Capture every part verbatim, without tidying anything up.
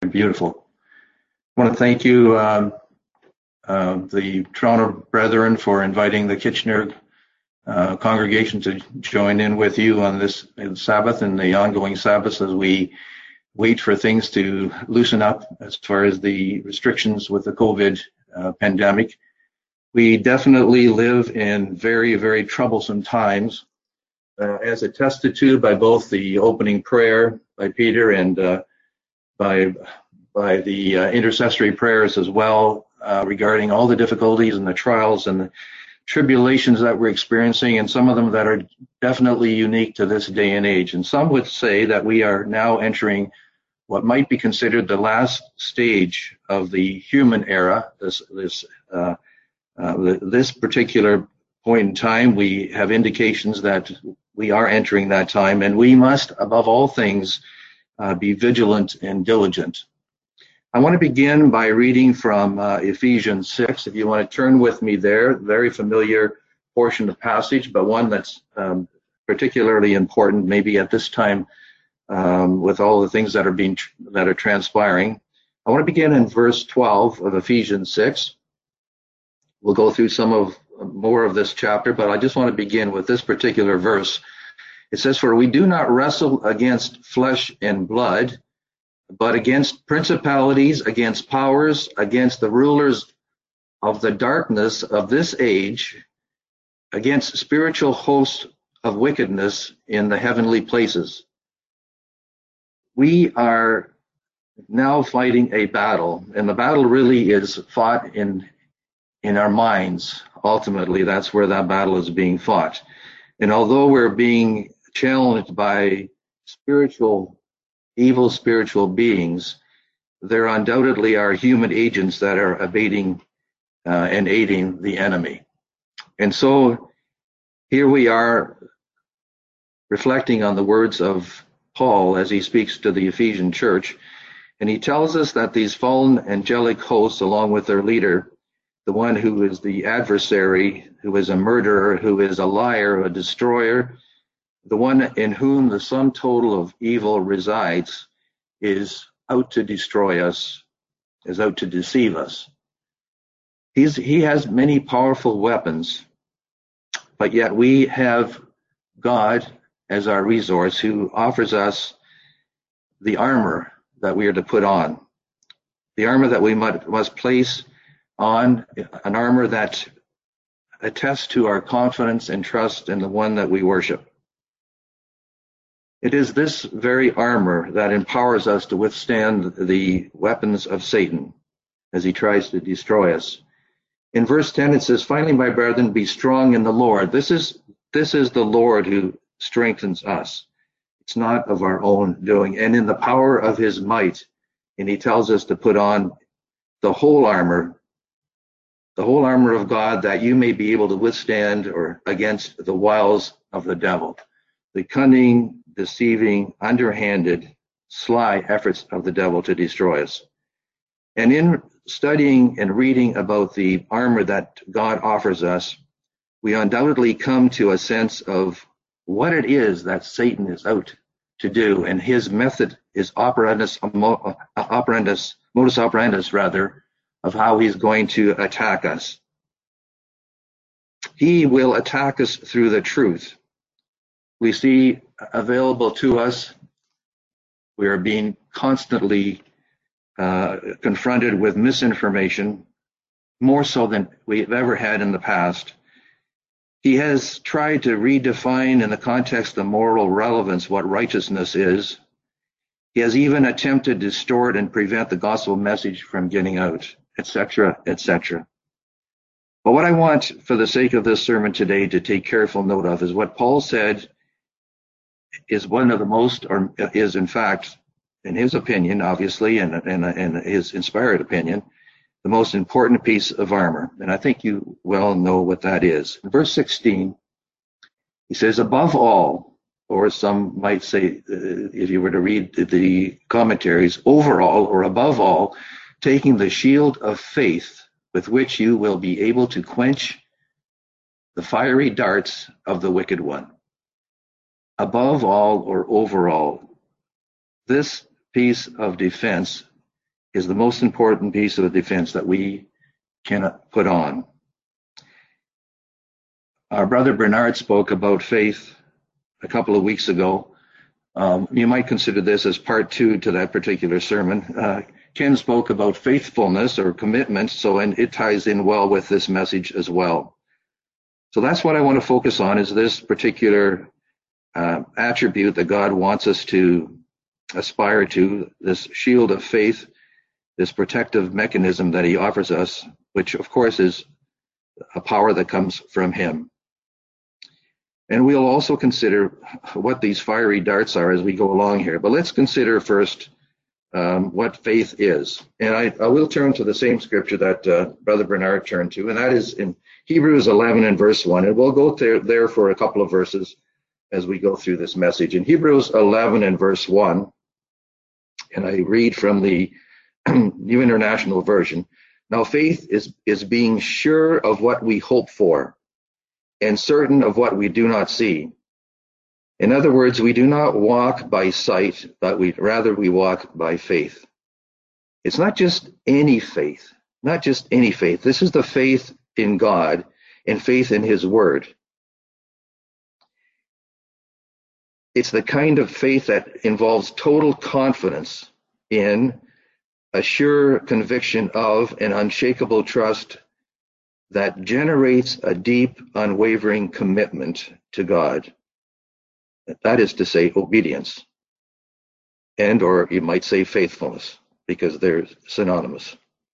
beautiful. I want to thank you, um, uh, the Toronto Brethren, for inviting the Kitchener uh, congregation to join in with you on this Sabbath and the ongoing Sabbaths as we wait for things to loosen up as far as the restrictions with the COVID uh, pandemic. We definitely live in very, very troublesome times, uh, as attested to by both the opening prayer by Peter and uh, by by the uh, intercessory prayers as well, uh, regarding all the difficulties and the trials and the tribulations that we're experiencing, and some of them that are definitely unique to this day and age. And some would say that we are now entering what might be considered the last stage of the human era. This this uh, uh, this particular point in time, we have indications that we are entering that time, and we must, above all things, uh, be vigilant and diligent. I want to begin by reading from uh, Ephesians six. If you want to turn with me there, very familiar portion of the passage, but one that's um, particularly important maybe at this time um, with all the things that are being that are transpiring. I want to begin in verse twelve of Ephesians six. We'll go through some of more of this chapter, but I just want to begin with this particular verse. It says, "For we do not wrestle against flesh and blood, but against principalities, against powers, against the rulers of the darkness of this age, against spiritual hosts of wickedness in the heavenly places." We are now fighting a battle, and the battle really is fought in in our minds. Ultimately, that's where that battle is being fought. And although we're being challenged by spiritual evil spiritual beings, there undoubtedly are human agents that are abating uh, and aiding the enemy. And so here we are reflecting on the words of Paul as he speaks to the Ephesian church, and he tells us that these fallen angelic hosts, along with their leader, the one who is the adversary, who is a murderer, who is a liar, a destroyer, the one in whom the sum total of evil resides, is out to destroy us, is out to deceive us. He's, he has many powerful weapons, but yet we have God as our resource, who offers us the armor that we are to put on, the armor that we must, must place on, an armor that attests to our confidence and trust in the one that we worship. It is this very armor that empowers us to withstand the weapons of Satan as he tries to destroy us. In verse ten, it says, "Finally, my brethren, be strong in the Lord." This is, this is the Lord who strengthens us. It's not of our own doing. "And in the power of his might," and he tells us to put on the whole armor, the whole armor of God, that you may be able to withstand or against the wiles of the devil, the cunning, deceiving, underhanded, sly efforts of the devil to destroy us. And in studying and reading about the armor that God offers us, we undoubtedly come to a sense of what it is that Satan is out to do, and his method is operandus, operandus modus operandus rather, of how he's going to attack us. He will attack us through the truth. We see available to us, we are being constantly uh, confronted with misinformation, more so than we've ever had in the past. He has tried to redefine in the context of moral relevance what righteousness is. He has even attempted to distort and prevent the gospel message from getting out, et cetera, et cetera. But what I want, for the sake of this sermon today, to take careful note of is what Paul said is one of the most, or is in fact, in his opinion, obviously, and in, in, in his inspired opinion, the most important piece of armor. And I think you well know what that is. In verse sixteen, he says, "Above all," or some might say, uh, if you were to read the commentaries, "overall," or "above all, taking the shield of faith, with which you will be able to quench the fiery darts of the wicked one." Above all, or overall, this piece of defense is the most important piece of defense that we can put on. Our brother Bernard spoke about faith a couple of weeks ago. Um, you might consider this as part two to that particular sermon. Uh, Ken spoke about faithfulness or commitment, so and it ties in well with this message as well. So that's what I want to focus on, is this particular uh, attribute that God wants us to aspire to, this shield of faith, this protective mechanism that he offers us, which of course is a power that comes from him. And we'll also consider what these fiery darts are as we go along here. But let's consider first um, what faith is. And I, I will turn to the same scripture that uh, Brother Bernard turned to, and that is in Hebrews eleven and verse one. And we'll go there, there for a couple of verses as we go through this message. In Hebrews eleven and verse one, and I read from the New International Version, "Now faith is, is being sure of what we hope for, and certain of what we do not see." In other words, we do not walk by sight, but we rather we walk by faith. It's not just any faith, not just any faith. This is the faith in God and faith in his word. It's the kind of faith that involves total confidence in, a sure conviction of, an unshakable trust that generates a deep, unwavering commitment to God. That is to say, obedience. And, or you might say faithfulness, because they're synonymous.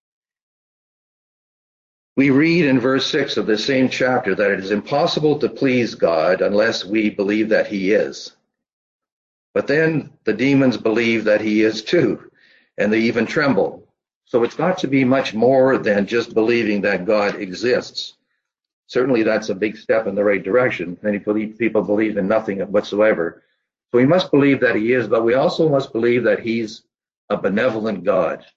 We read in verse six of the same chapter that it is impossible to please God unless we believe that he is. But then the demons believe that he is too, and they even tremble. So it's got to be much more than just believing that God exists. Certainly that's a big step in the right direction. Many people believe in nothing whatsoever. So we must believe that he is, but we also must believe that he's a benevolent God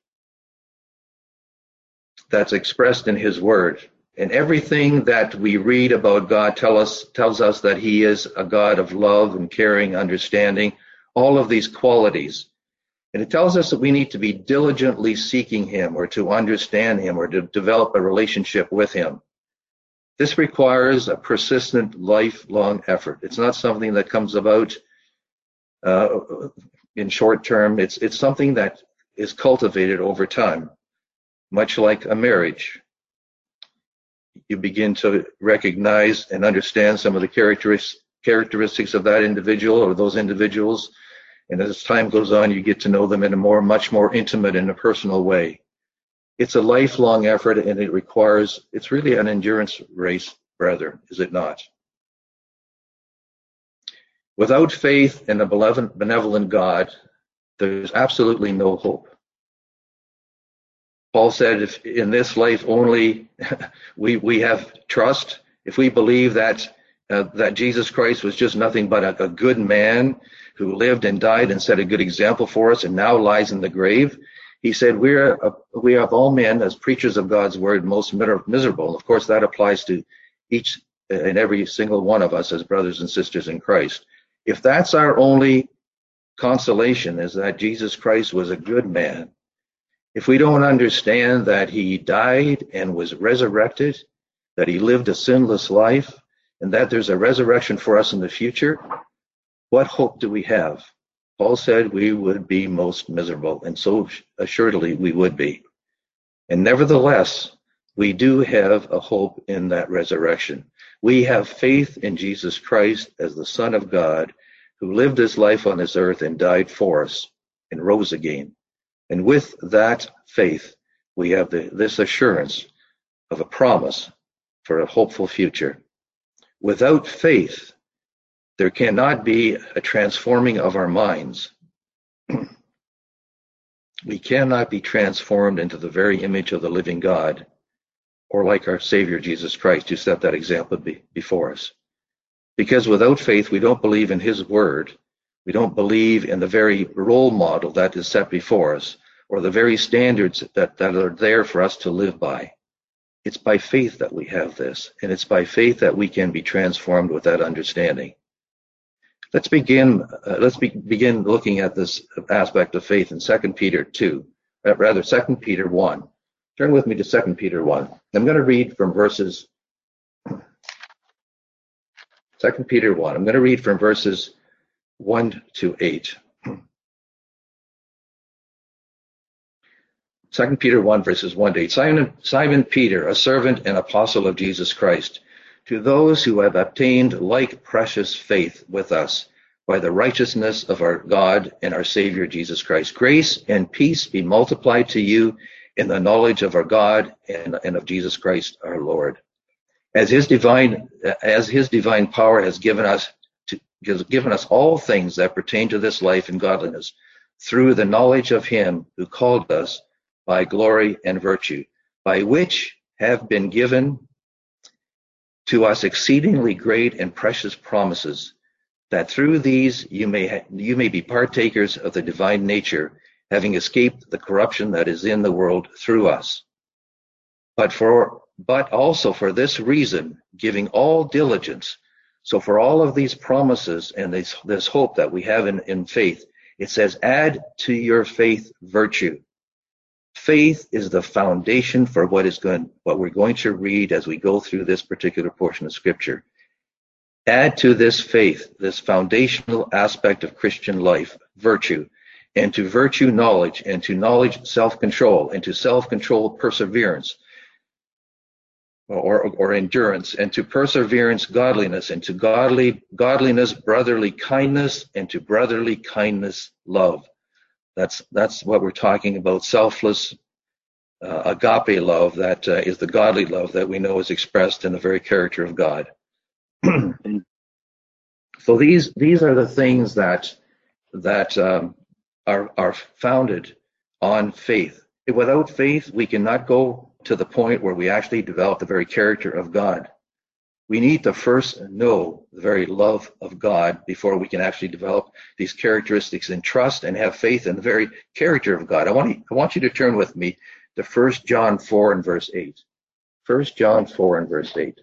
that's expressed in his word. And everything that we read about God tell us, tells us that he is a God of love and caring, understanding, all of these qualities. And it tells us that we need to be diligently seeking him, or to understand him, or to develop a relationship with him. This requires a persistent, lifelong effort. It's not something that comes about uh, in short term. It's, it's something that is cultivated over time, much like a marriage. You begin to recognize and understand some of the characteristics characteristics of that individual or those individuals. And as time goes on, you get to know them in a more, much more intimate and a personal way. It's a lifelong effort, and it requires, it's really an endurance race, rather, is it not? Without faith in a benevolent God, there's absolutely no hope. Paul said, if in this life only we, we have trust, if we believe that uh, that Jesus Christ was just nothing but a, a good man who lived and died and set a good example for us and now lies in the grave, he said, we're uh, we are of all men, as preachers of God's word, most miserable. Of course, that applies to each and every single one of us as brothers and sisters in Christ. If that's our only consolation, is that Jesus Christ was a good man, if we don't understand that he died and was resurrected, that he lived a sinless life, and that there's a resurrection for us in the future, what hope do we have? Paul said we would be most miserable, and so assuredly we would be. And nevertheless, we do have a hope in that resurrection. We have faith in Jesus Christ as the Son of God, who lived his life on this earth and died for us and rose again. And with that faith, we have the, this assurance of a promise for a hopeful future. Without faith, there cannot be a transforming of our minds. We cannot be transformed into the very image of the living God, or like our Savior Jesus Christ, who set that example be, before us. Because without faith, we don't believe in his word. We don't believe in the very role model that is set before us, or the very standards that, that are there for us to live by. It's by faith that we have this, and it's by faith that we can be transformed with that understanding. Let's begin. Uh, let's be, begin looking at this aspect of faith in Second Peter two. uh, rather Second Peter one. Turn with me to Second Peter one. I'm going to read from verses, Second Peter one. I'm going to read from verses one to eight. Second Peter one, verses one to eight. Simon, Simon Peter, a servant and apostle of Jesus Christ, to those who have obtained like precious faith with us by the righteousness of our God and our Savior Jesus Christ. Grace and peace be multiplied to you in the knowledge of our God and, and of Jesus Christ our Lord. As his divine as his divine power has given us to, has given us all things that pertain to this life and godliness, through the knowledge of him who called us by glory and virtue, by which have been given to us exceedingly great and precious promises, that through these you may ha- you may be partakers of the divine nature, having escaped the corruption that is in the world through us. But for but also for this reason, giving all diligence. So for all of these promises and this this hope that we have in, in faith, it says, add to your faith virtue. Faith is the foundation for what is going, what we're going to read as we go through this particular portion of Scripture. Add to this faith, this foundational aspect of Christian life, virtue, and to virtue knowledge, and to knowledge self-control, and to self-control perseverance, or, or endurance, and to perseverance governess, and to godly godliness brotherly kindness, and to brotherly kindness love. That's that's what we're talking about, selfless uh, agape love, that uh, is the godly love that we know is expressed in the very character of God. So these these are the things that that um, are are founded on faith. Without faith, we cannot go to the point where we actually develop the very character of God. We need to first know the very love of God before we can actually develop these characteristics and trust and have faith in the very character of God. I want you, I want you to turn with me to First John four and verse eight. First John four and verse eight.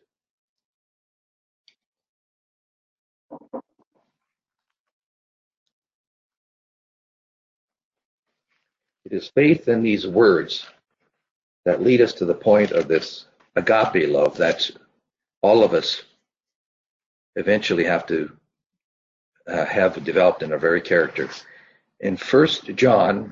It is faith in these words that lead us to the point of this agape love that all of us eventually have to uh, have developed in our very character. In First John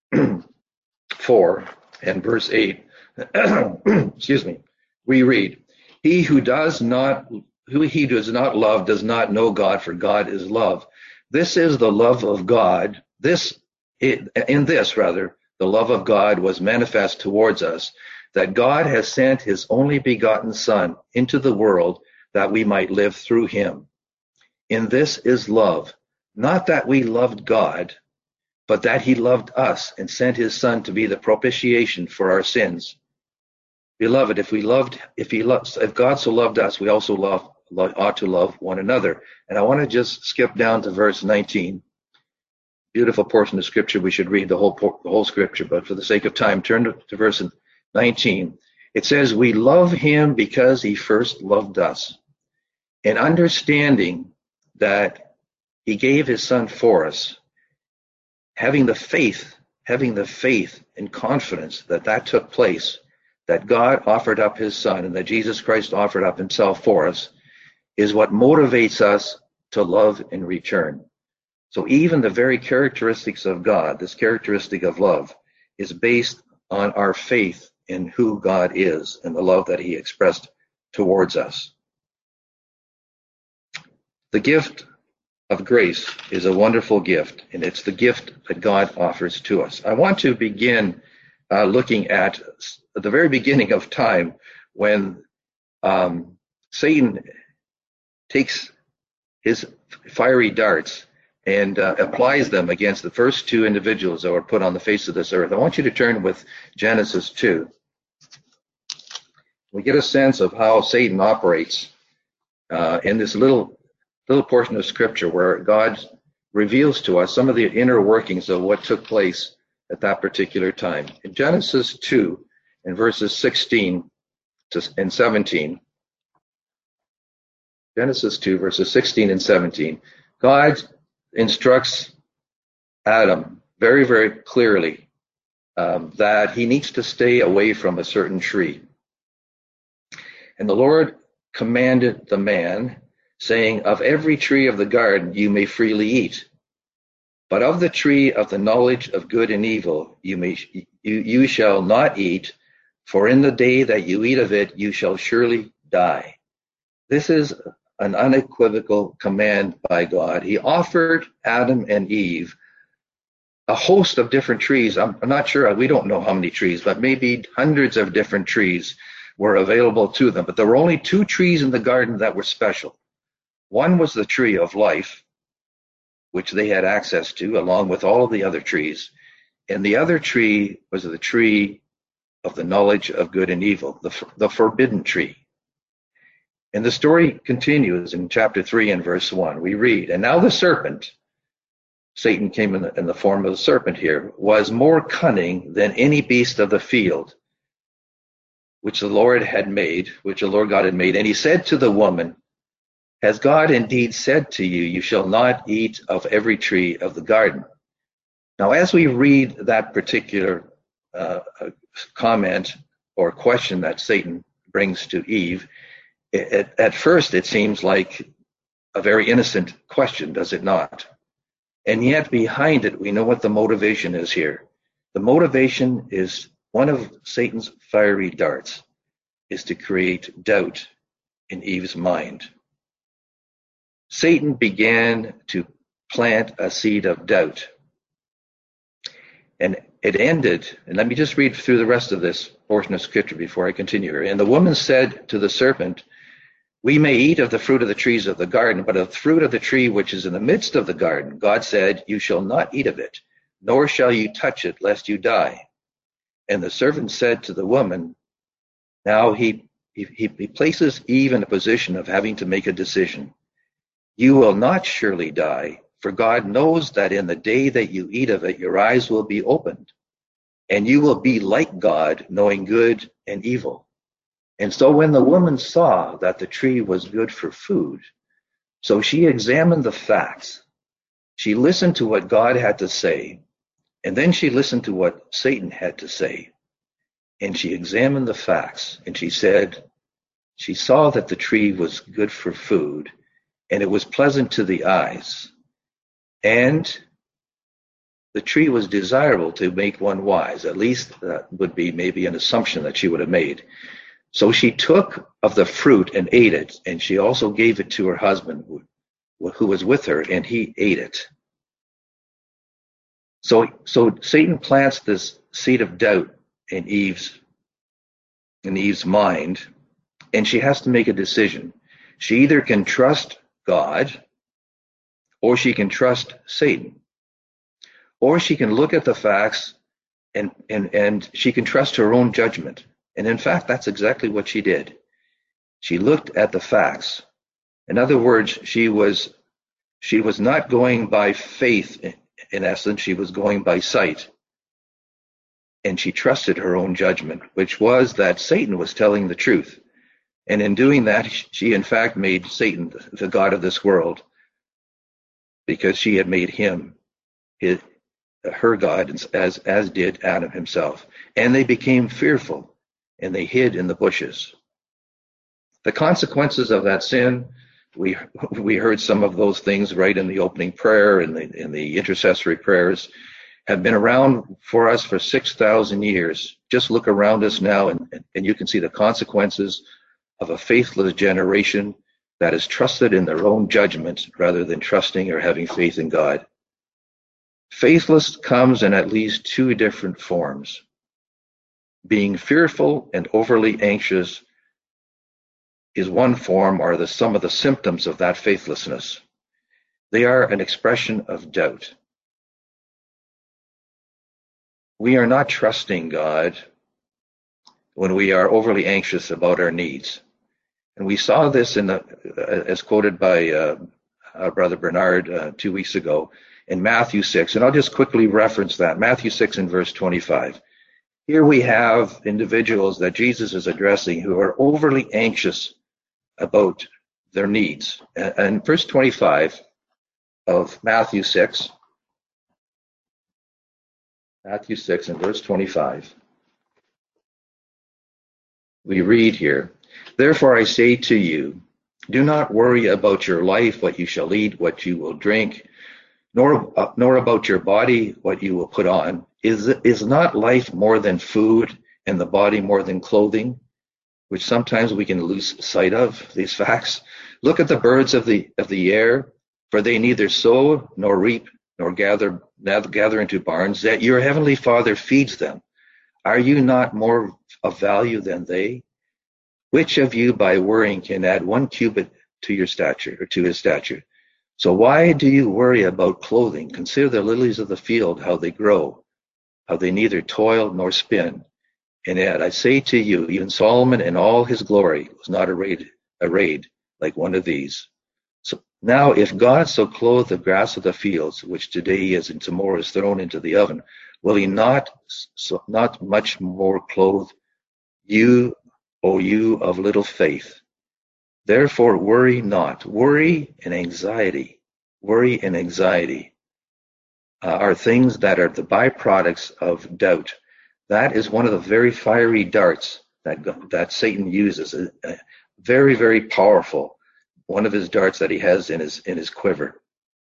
four and verse eight, excuse me, we read, "He who does not, who he does not love does not know God, for God is love. This is the love of God. This, in this rather, the love of God was manifest towards us, that God has sent his only begotten Son into the world that we might live through him. In this is love, not that we loved God, but that he loved us and sent his Son to be the propitiation for our sins. Beloved, if we loved, if he loves, if God so loved us, we also love, love, ought to love one another." And I want to just skip down to verse nineteen. Beautiful portion of Scripture. We should read the whole the whole Scripture, but for the sake of time, turn to, to verse nineteen. It says, "We love him because he first loved us, and understanding that he gave his Son for us, having the faith, having the faith and confidence that that took place, that God offered up his Son and that Jesus Christ offered up himself for us, is what motivates us to love in return." So even the very characteristics of God, this characteristic of love, is based on our faith in who God is and the love that he expressed towards us. The gift of grace is a wonderful gift, and it's the gift that God offers to us. I want to begin uh, looking at the very beginning of time, when um, Satan takes his fiery darts and uh, applies them against the first two individuals that were put on the face of this earth. I want you to turn with Genesis two. We get a sense of how Satan operates uh, in this little little portion of Scripture where God reveals to us some of the inner workings of what took place at that particular time. In Genesis two, in verses sixteen and seventeen, Genesis two, verses sixteen and seventeen, God instructs Adam very, very clearly um, that he needs to stay away from a certain tree. And the Lord commanded the man, saying, of every tree of the garden you may freely eat, but of the tree of the knowledge of good and evil you may you, you shall not eat, for in the day that you eat of it you shall surely die. This is an unequivocal command by God. He offered Adam and Eve a host of different trees. I'm, I'm not sure, we don't know how many trees, but maybe hundreds of different trees were available to them. But there were only two trees in the garden that were special. One was the tree of life, which they had access to, along with all of the other trees. And the other tree was the tree of the knowledge of good and evil, the, the forbidden tree. And the story continues in chapter three and verse one. We read, and now the serpent, Satan came in the, in the form of the serpent here, was more cunning than any beast of the field, which the Lord had made, which the Lord God had made. And he said to the woman, has God indeed said to you, you shall not eat of every tree of the garden? Now, as we read that particular uh, comment or question that Satan brings to Eve, it, at first it seems like a very innocent question, does it not? And yet behind it, we know what the motivation is here. The motivation is one of Satan's fiery darts, is to create doubt in Eve's mind. Satan began to plant a seed of doubt. And it ended, and let me just read through the rest of this portion of scripture before I continue here. And the woman said to the serpent, we may eat of the fruit of the trees of the garden, but of the fruit of the tree which is in the midst of the garden, God said, you shall not eat of it, nor shall you touch it, lest you die. And the serpent said to the woman, now he, he, he places Eve in a position of having to make a decision. You will not surely die, for God knows that in the day that you eat of it, your eyes will be opened, and you will be like God, knowing good and evil. And so when the woman saw that the tree was good for food, so she examined the facts. She listened to what God had to say, and then she listened to what Satan had to say. And she examined the facts, and she said, she saw that the tree was good for food, and it was pleasant to the eyes, and the tree was desirable to make one wise. At least that would be maybe an assumption that she would have made. So she took of the fruit and ate it, and she also gave it to her husband who, who was with her, and he ate it. So, so Satan plants this seed of doubt in Eve's, in Eve's mind, and she has to make a decision. She either can trust God, or she can trust Satan, or she can look at the facts and, and, and she can trust her own judgment. And in fact, that's exactly what she did. She looked at the facts. In other words, she was, she was not going by faith, in essence, she was going by sight. And she trusted her own judgment, which was that Satan was telling the truth. And in doing that, she in fact made Satan the god of this world, because she had made him his, her god, as, as did Adam himself. And they became fearful, and they hid in the bushes. The consequences of that sin, we we heard some of those things right in the opening prayer and the, in the intercessory prayers, have been around for us for six thousand years. Just look around us now, and, and you can see the consequences of a faithless generation that is trusted in their own judgment rather than trusting or having faith in God. Faithless comes in at least two different forms. Being fearful and overly anxious is one form, or the, some of the symptoms of that faithlessness. They are an expression of doubt. We are not trusting God when we are overly anxious about our needs. And we saw this in the, as quoted by uh, uh, Brother Bernard uh, two weeks ago in Matthew six. And I'll just quickly reference that. Matthew six and verse twenty-five. Here we have individuals that Jesus is addressing who are overly anxious about their needs. And, and verse twenty-five of Matthew six, Matthew six and verse twenty-five. We read here, "Therefore I say to you, do not worry about your life, what you shall eat, what you will drink, nor uh, nor about your body, what you will put on. Is is not life more than food, and the body more than clothing?" Which sometimes we can lose sight of these facts. "Look at the birds of the of the air, for they neither sow nor reap nor gather gather into barns, yet your heavenly Father feeds them. Are you not more of value than they? Which of you by worrying can add one cubit to your stature or to his stature? So why do you worry about clothing? Consider the lilies of the field, how they grow, how they neither toil nor spin. And yet I say to you, even Solomon in all his glory was not arrayed, arrayed like one of these. So now if God so clothed the grass of the fields, which today is and tomorrow is thrown into the oven, will he not, so, not much more clothe you, O you of little faith? Therefore worry not." Worry and anxiety, worry and anxiety uh, are things that are the byproducts of doubt. That is one of the very fiery darts that that Satan uses. Uh, very, very powerful. One of his darts that he has in his in his quiver.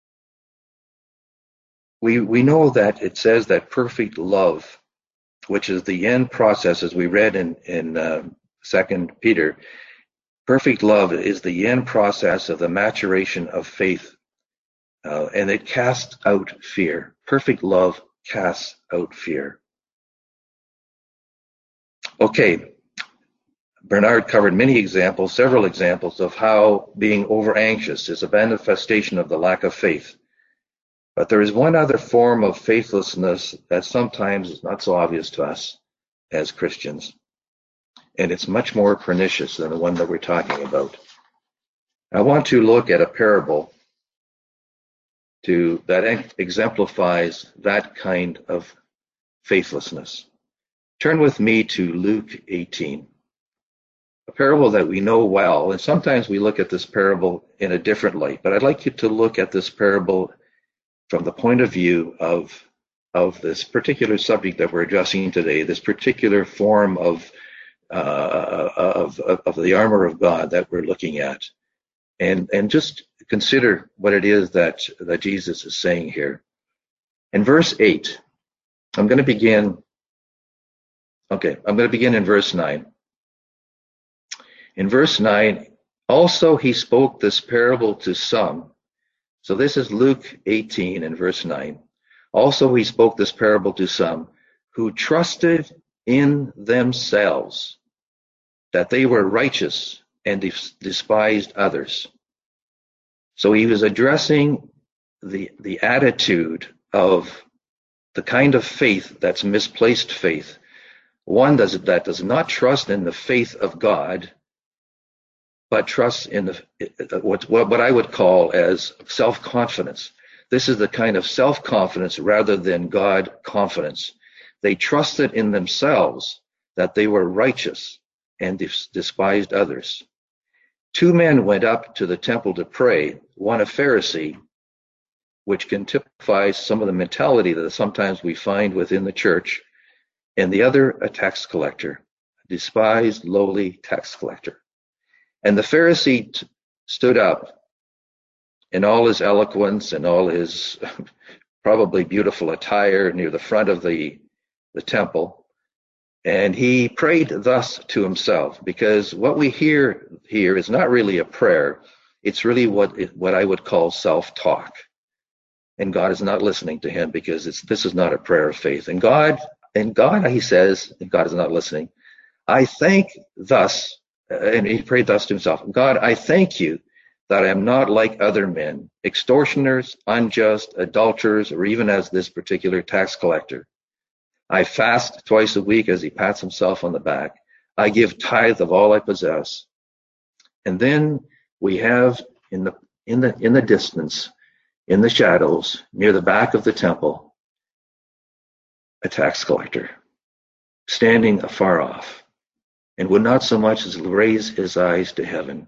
We we know that it says that perfect love, which is the end process, as we read in in uh, Second Peter, perfect love is the end process of the maturation of faith, uh, and it casts out fear. Perfect love casts out fear. Okay, Bernard covered many examples, several examples of how being over anxious is a manifestation of the lack of faith. But there is one other form of faithlessness that sometimes is not so obvious to us as Christians, and it's much more pernicious than the one that we're talking about. I want to look at a parable to that exemplifies that kind of faithlessness. Turn with me to Luke eighteen, a parable that we know well, and sometimes we look at this parable in a different light, but I'd like you to look at this parable from the point of view of, of this particular subject that we're addressing today, this particular form of, uh, of, of the armor of God that we're looking at, and, and just consider what it is that, that Jesus is saying here. In verse eight, I'm going to begin Okay, I'm going to begin in verse nine. In verse nine, also he spoke this parable to some. So this is Luke eighteen and verse nine. Also he spoke this parable to some who trusted in themselves that they were righteous and despised others. So he was addressing the, the attitude of the kind of faith that's misplaced faith. One does, that does not trust in the faith of God, but trusts in the, what, what I would call as self-confidence. This is the kind of self-confidence rather than God confidence. They trusted in themselves that they were righteous and despised others. Two men went up to the temple to pray, one a Pharisee, which can typify some of the mentality that sometimes we find within the church, and the other a tax collector, a despised, lowly tax collector. And the Pharisee t- stood up in all his eloquence and all his probably beautiful attire near the front of the, the temple, and he prayed thus to himself, because what we hear here is not really a prayer, it's really what, what I would call self-talk. And God is not listening to him, because it's, this is not a prayer of faith. And God And God, he says, and God is not listening, I thank thus, and he prayed thus to himself, God, I thank you that I am not like other men, extortioners, unjust, adulterers, or even as this particular tax collector. I fast twice a week, as he pats himself on the back. I give tithe of all I possess. And then we have in the in the in the distance, in the shadows, near the back of the temple, a tax collector, standing afar off, and would not so much as raise his eyes to heaven,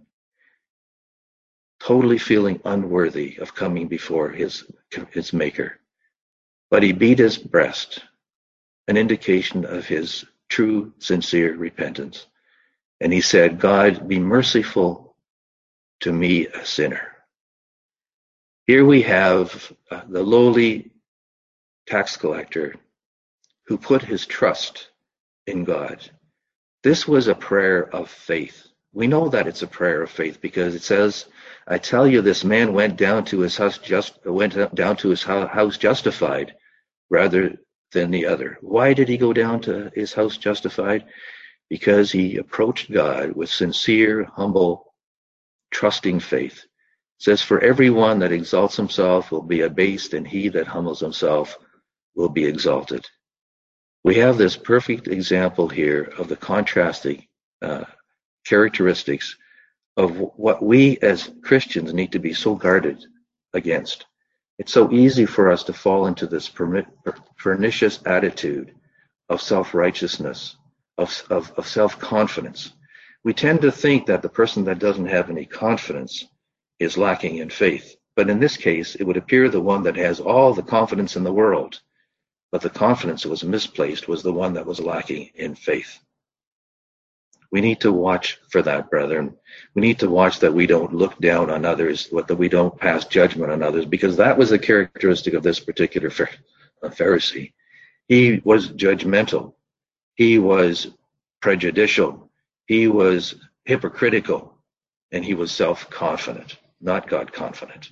totally feeling unworthy of coming before his, his maker. But he beat his breast an indication of his true, sincere repentance. And he said, God, be merciful to me, a sinner. Here we have uh, the lowly tax collector who put his trust in God. This was a prayer of faith. We know that it's a prayer of faith because it says, I tell you, this man went down to his house just went down to his house justified rather than the other. Why did he go down to his house justified? Because he approached God with sincere, humble, trusting faith. It says, for everyone that exalts himself will be abased, and he that humbles himself will be exalted. We have this perfect example here of the contrasting uh, characteristics of what we as Christians need to be so guarded against. It's so easy for us to fall into this permit, pernicious attitude of self-righteousness, of, of, of self-confidence. We tend to think that the person that doesn't have any confidence is lacking in faith. But in this case, it would appear the one that has all the confidence in the world, but the confidence that was misplaced was the one that was lacking in faith. We need to watch for that, brethren. We need to watch that we don't look down on others, that we don't pass judgment on others, because that was the characteristic of this particular Pharisee. He was judgmental. He was prejudicial. He was hypocritical. And he was self-confident, not God-confident.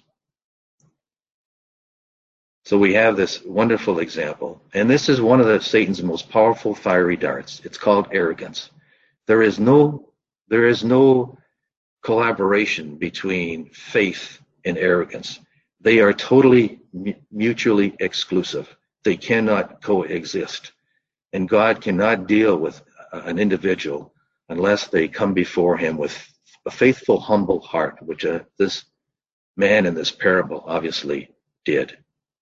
So we have this wonderful example. And this is one of the Satan's most powerful fiery darts. It's called arrogance. There is no, there is no collaboration between faith and arrogance. They are totally mutually exclusive. They cannot coexist. And God cannot deal with an individual unless they come before him with a faithful, humble heart, which uh, this man in this parable obviously did.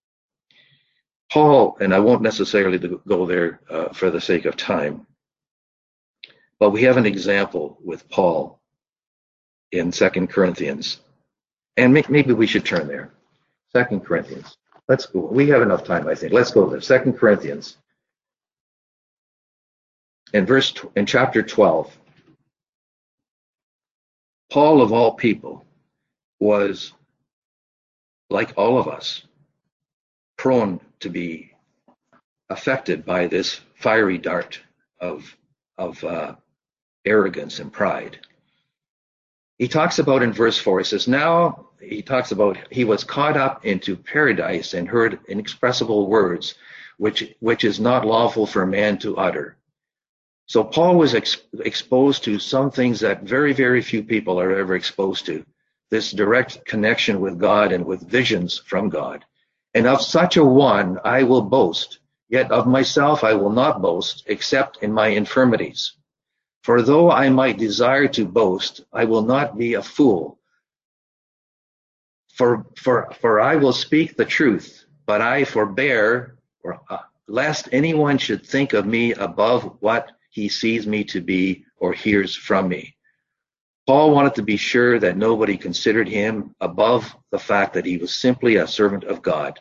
Paul, and I won't necessarily go there uh, for the sake of time, but we have an example with Paul in Second Corinthians. And may, maybe we should turn there. Second Corinthians. Let's go. We have enough time, I think. Let's go there. Second Corinthians. In verse, in chapter twelve, Paul, of all people, was, like all of us, prone to be affected by this fiery dart of, of uh, arrogance and pride. He talks about in verse four, he says, now he talks about he was caught up into paradise and heard inexpressible words, which, which is not lawful for man to utter. So Paul was ex- exposed to some things that very, very few people are ever exposed to. This direct connection with God and with visions from God. And of such a one I will boast, yet of myself I will not boast, except in my infirmities. For though I might desire to boast, I will not be a fool. For, for, for I will speak the truth, but I forbear, or, uh, lest anyone should think of me above what he sees me to be or hears from me. Paul wanted to be sure that nobody considered him above the fact that he was simply a servant of God.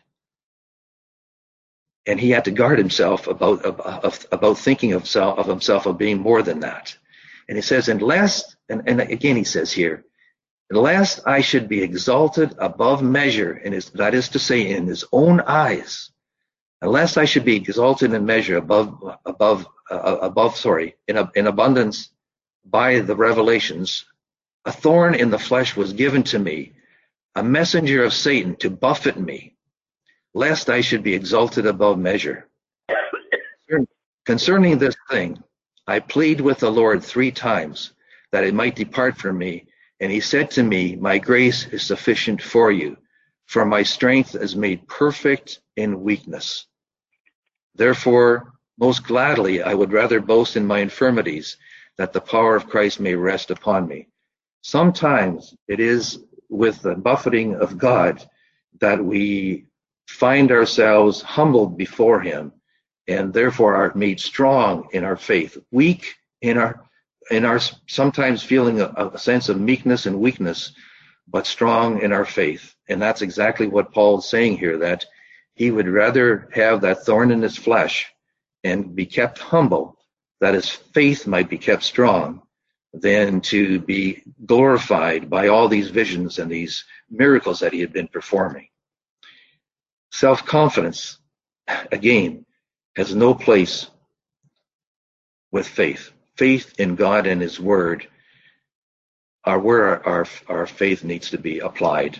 And he had to guard himself about, about, about thinking of himself, of himself of being more than that. And he says, unless, and, and again he says here, unless I should be exalted above measure, in his, that is to say, in his own eyes, unless I should be exalted in measure above, above, uh, above, sorry, in, in abundance by the revelations, a thorn in the flesh was given to me, a messenger of Satan to buffet me, lest I should be exalted above measure. Concerning this thing, I plead with the Lord three times that it might depart from me. And he said to me, my grace is sufficient for you, for my strength is made perfect in weakness. Therefore, most gladly, I would rather boast in my infirmities, that the power of Christ may rest upon me. Sometimes it is with the buffeting of God that we find ourselves humbled before him, and therefore are made strong in our faith, weak in our in our sometimes feeling a, a sense of meekness and weakness, but strong in our faith. And that's exactly what Paul is saying here, that he would rather have that thorn in his flesh and be kept humble, that his faith might be kept strong, than to be glorified by all these visions and these miracles that he had been performing. Self-confidence, again, has no place with faith. Faith in God and his word are where our, our, our faith needs to be applied.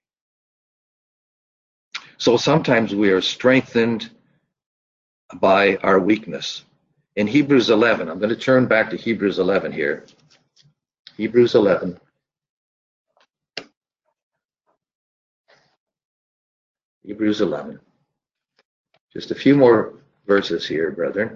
So sometimes we are strengthened by our weakness. In Hebrews eleven, I'm going to turn back to Hebrews eleven here. Hebrews eleven. Hebrews eleven. Just a few more verses here, brethren.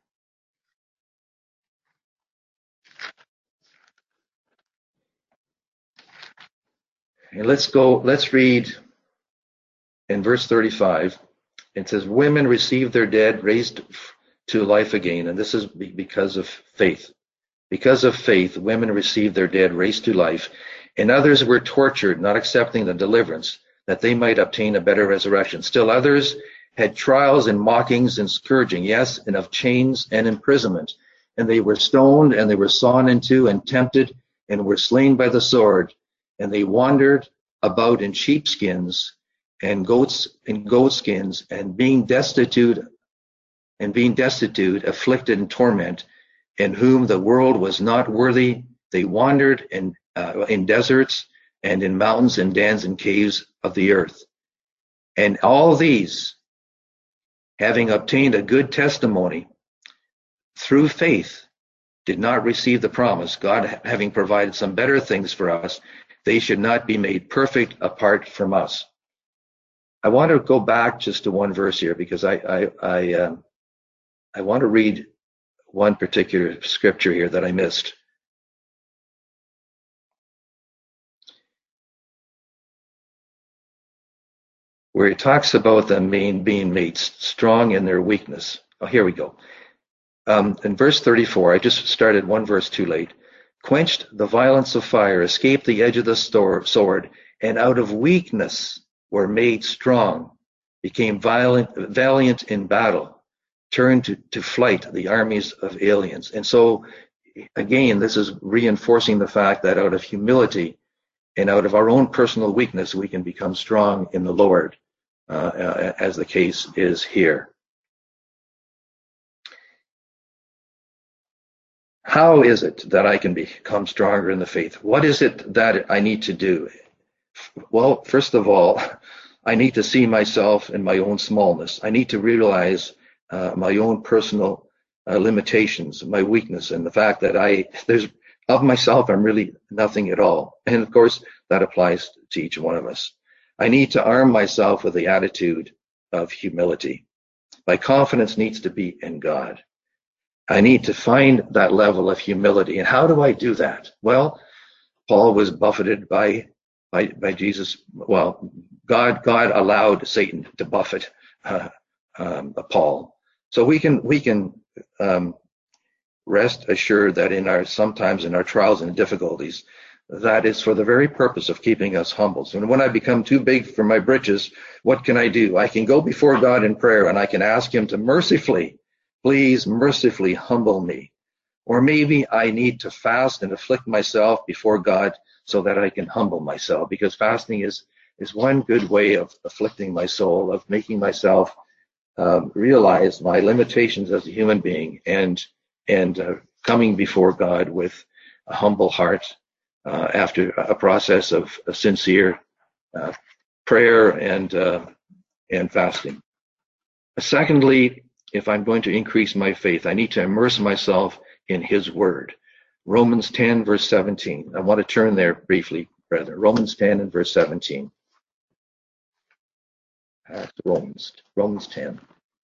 And let's go, let's read in verse thirty-five. It says, women received their dead raised to life again. And this is because of faith. Because of faith, women received their dead raised to life. And others were tortured, not accepting the deliverance, that they might obtain a better resurrection. Still others had trials and mockings and scourging, yes, and of chains and imprisonment. And they were stoned, and they were sawn in two, and tempted, and were slain by the sword. And they wandered about in sheepskins and goats and goatskins, and being destitute, and being destitute, afflicted and torment, in whom the world was not worthy. They wandered in uh, in deserts and in mountains and dens and caves of the earth. And all these, having obtained a good testimony through faith, did not receive the promise. God having provided some better things for us, they should not be made perfect apart from us. I want to go back just to one verse here, because I I I, uh, I want to read one particular scripture here that I missed. Where it talks about them being, being made strong in their weakness. Oh, here we go. Um, in verse thirty-four, I just started one verse too late. Quenched the violence of fire, escaped the edge of the sword, and out of weakness were made strong, became violent, valiant in battle, turned to, to flight the armies of aliens. And so, again, this is reinforcing the fact that out of humility and out of our own personal weakness, we can become strong in the Lord, uh, as the case is here. How is it that I can become stronger in the faith? What is it that I need to do? Well, first of all, I need to see myself in my own smallness. I need to realize uh, my own personal uh, limitations, my weakness, and the fact that I, there's, of myself, I'm really nothing at all. And of course, that applies to each one of us. I need to arm myself with the attitude of humility. My confidence needs to be in God. I need to find that level of humility. And how do I do that? Well, Paul was buffeted by by, by Jesus. Well, God God allowed Satan to buffet uh, um, Paul. So we can we can um, rest assured that in our sometimes in our trials and difficulties, that is for the very purpose of keeping us humble. So when I become too big for my britches, what can I do? I can go before God in prayer, and I can ask him to mercifully, please mercifully humble me. Or maybe I need to fast and afflict myself before God so that I can humble myself, because fasting is, is one good way of afflicting my soul, of making myself um, realize my limitations as a human being, and, and uh, coming before God with a humble heart uh, after a process of a sincere uh, prayer and, uh, and fasting. Secondly, if I'm going to increase my faith, I need to immerse myself in his word. Romans ten, verse seventeen. I want to turn there briefly, brethren. Romans ten and verse seventeen. Back to Romans, Romans ten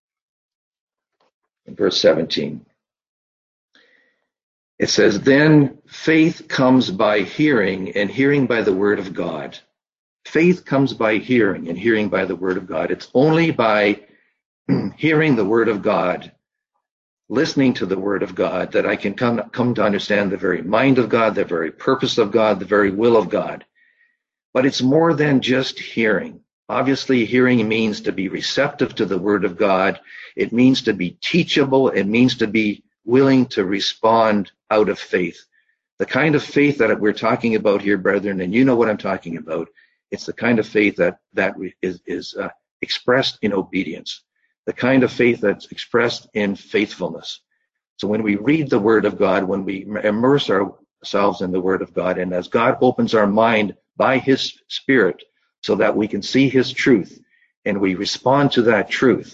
and verse seventeen. It says, then faith comes by hearing, and hearing by the word of God. Faith comes by hearing, and hearing by the word of God. It's only by hearing the word of God, listening to the word of God, that I can come, come to understand the very mind of God, the very purpose of God, the very will of God. But it's more than just hearing. Obviously, hearing means to be receptive to the Word of God. It means to be teachable. It means to be willing to respond out of faith. The kind of faith that we're talking about here, brethren, and you know what I'm talking about, it's the kind of faith that, that is, is uh, expressed in obedience, the kind of faith that's expressed in faithfulness. So when we read the Word of God, when we immerse ourselves in the Word of God, and as God opens our mind by His Spirit so that we can see His truth and we respond to that truth,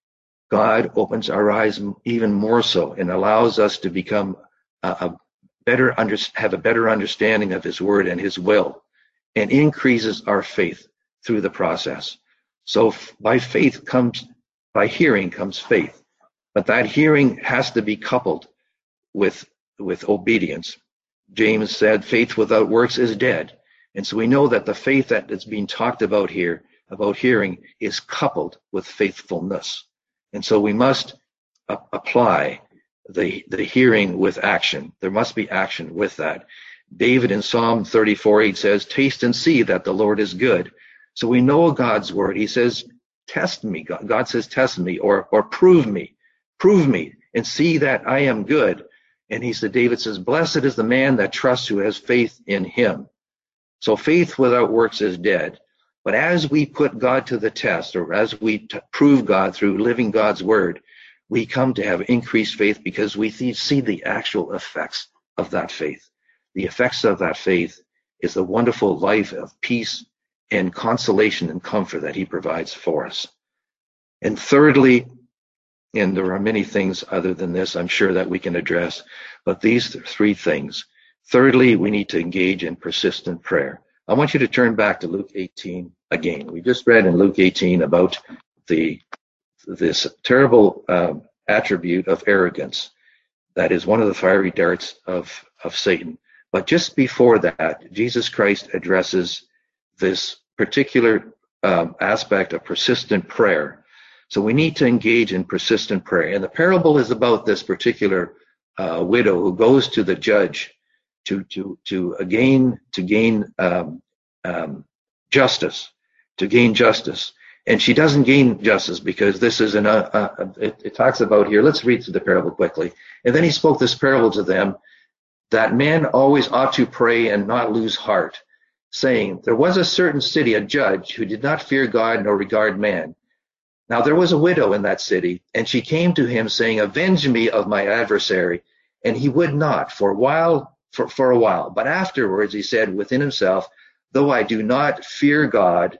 God opens our eyes even more so and allows us to become a, a better under, have a better understanding of His Word and His will, and increases our faith through the process. So by faith comes, by hearing comes faith. But that hearing has to be coupled with, with obedience. James said, faith without works is dead. And so we know that the faith that is being talked about here, about hearing, is coupled with faithfulness. And so we must uh, apply the, the hearing with action. There must be action with that. David in Psalm thirty-four eight says, taste and see that the Lord is good. So we know God's word. He says, test me. God, God says, test me, or, or prove me. Prove me and see that I am good. And he said, David says, blessed is the man that trusts, who has faith in him. So faith without works is dead. But as we put God to the test, or as we t- prove God through living God's word, we come to have increased faith because we th- see the actual effects of that faith. The effects of that faith is the wonderful life of peace and consolation and comfort that He provides for us. And thirdly, and there are many things other than this, I'm sure, that we can address, but these three things. Thirdly, we need to engage in persistent prayer. I want you to turn back to Luke eighteen again. We just read in Luke eighteen about the this terrible um, attribute of arrogance that is one of the fiery darts of, of Satan. But just before that, Jesus Christ addresses this particular um, aspect of persistent prayer. So we need to engage in persistent prayer. And the parable is about this particular uh, widow who goes to the judge to to to gain to gain um, um, justice, to gain justice. And she doesn't gain justice because this is an uh, uh, it, it talks about here. Let's read through the parable quickly. And then he spoke this parable to them, that men always ought to pray and not lose heart, saying, there was a certain city, a judge, who did not fear God nor regard man. Now there was a widow in that city, and she came to him, saying, avenge me of my adversary. And he would not for a while, for, for a while. But afterwards he said within himself, though I do not fear God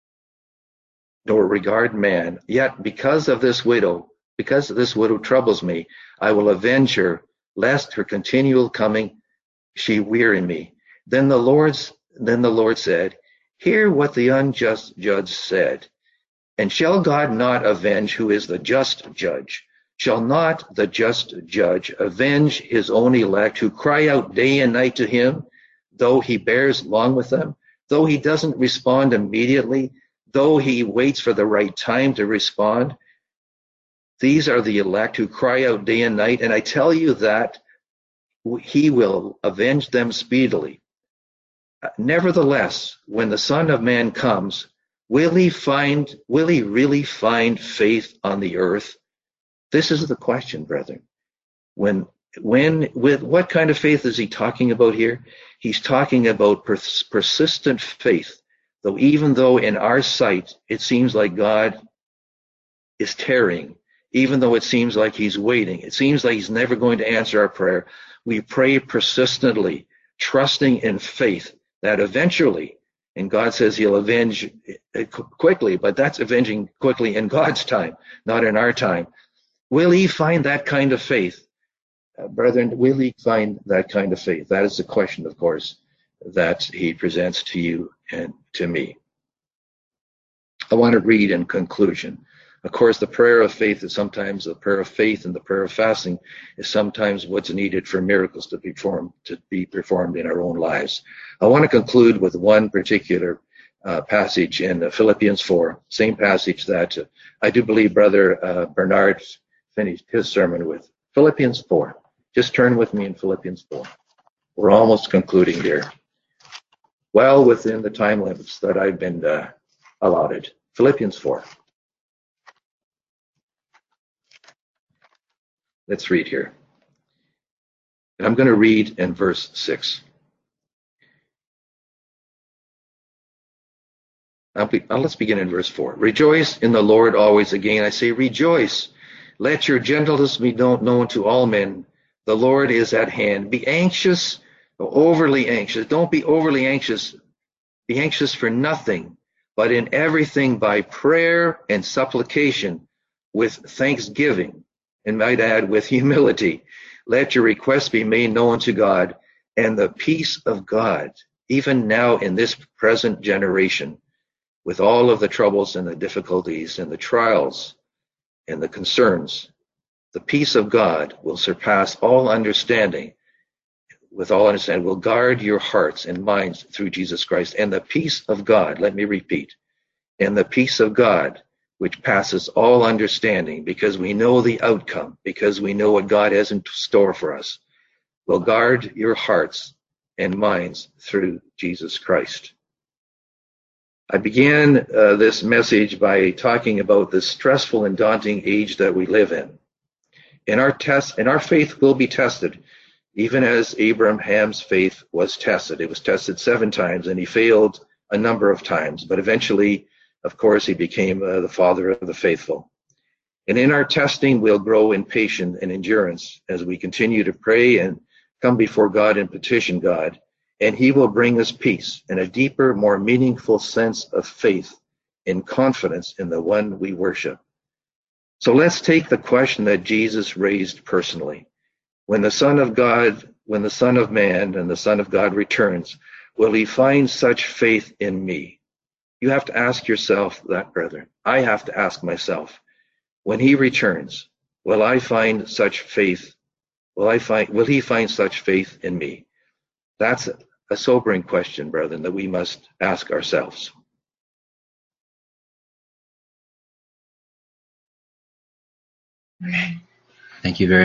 nor regard man, yet because of this widow, because this widow troubles me, I will avenge her, lest her continual coming she weary me. Then the Lord's then the Lord said, hear what the unjust judge said. And shall God not avenge, who is the just judge? Shall not the just judge avenge his own elect, who cry out day and night to him, though he bears long with them, though he doesn't respond immediately, though he waits for the right time to respond? These are the elect who cry out day and night, and I tell you that he will avenge them speedily. Nevertheless, when the Son of Man comes, will he find, will he really find faith on the earth? This is the question, brethren. When, when, with what kind of faith is he talking about here? He's talking about pers- persistent faith. Though even though in our sight it seems like God is tarrying, even though it seems like he's waiting, it seems like he's never going to answer our prayer, we pray persistently, trusting in faith that eventually, and God says he'll avenge quickly, but that's avenging quickly in God's time, not in our time. Will he find that kind of faith? Uh, brethren, will he find that kind of faith? That is the question, of course, that he presents to you and to me. I want to read in conclusion. Of course, the prayer of faith is sometimes the prayer of faith, and the prayer of fasting is sometimes what's needed for miracles to be performed, to be performed in our own lives. I want to conclude with one particular uh, passage in Philippians four, same passage that uh, I do believe Brother uh, Bernard finished his sermon with. Philippians four. Just turn with me in Philippians four. We're almost concluding here. Well within the time limits that I've been uh, allowed it. Philippians four. Let's read here. And I'm going to read in verse six. I'll be, uh, let's begin in verse four. Rejoice in the Lord always. Again, I say rejoice. Let your gentleness be known, known to all men. The Lord is at hand. Be anxious, overly anxious. Don't be overly anxious. Be anxious for nothing, but in everything by prayer and supplication with thanksgiving, and might add with humility. Let your requests be made known to God, and the peace of God, even now in this present generation, with all of the troubles and the difficulties and the trials and the concerns, the peace of God will surpass all understanding. With all understanding, will guard your hearts and minds through Jesus Christ. And the peace of God, let me repeat, and the peace of God, which passes all understanding, because we know the outcome, because we know what God has in store for us, will guard your hearts and minds through Jesus Christ. I began uh, this message by talking about the stressful and daunting age that we live in. And our test, and our faith will be tested, even as Abraham's faith was tested. It was tested seven times, and he failed a number of times. But eventually, of course, he became uh, the father of the faithful. And in our testing, we'll grow in patience and endurance as we continue to pray and come before God and petition God. And he will bring us peace and a deeper, more meaningful sense of faith and confidence in the one we worship. So let's take the question that Jesus raised personally. When the Son of God, when the Son of Man and the Son of God returns, will he find such faith in me? You have to ask yourself that, brethren. I have to ask myself, when he returns, will I find such faith? Will I find, will he find such faith in me? That's a sobering question, brethren, that we must ask ourselves. Thank you very